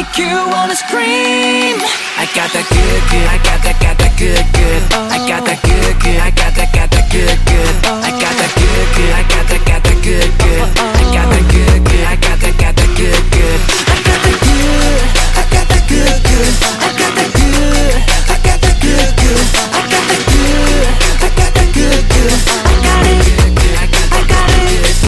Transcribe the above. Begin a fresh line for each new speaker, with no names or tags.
make you wanna scream. I got that good, good, I got that good, good. I got that good, good, I got that good, good.